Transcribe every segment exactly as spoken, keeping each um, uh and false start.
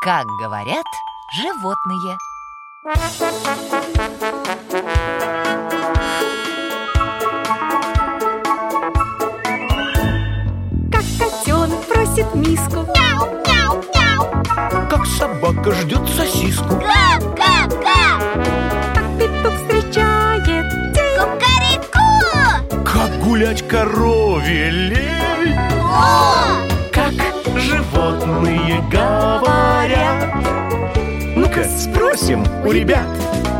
Как говорят животные. Как котенок просит миску. Мяу, мяу, мяу. Как собака ждет сосиску. Гав, гав, гав. Как петух встречает день. Кукареку. Как гулять корове лень. О! Как животные говорят. Ну-ка спросим у ребят.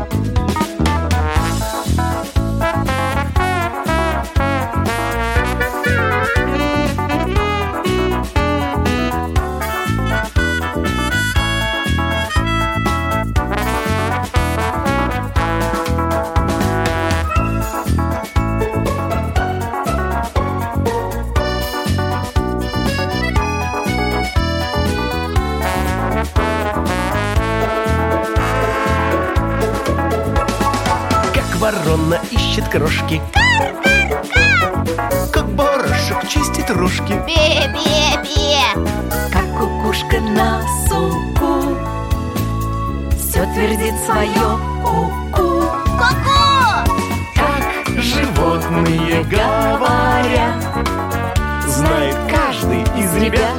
Ворона ищет крошки. Кар, кар, кар. Как барашек чистит рожки. Бе, бе, бе. Как кукушка на суку все твердит свое ку-ку. Ку-ку. Как животные говорят, знает каждый из ребят.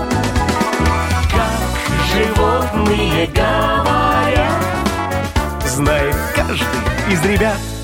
Как животные говорят, знает каждый из ребят.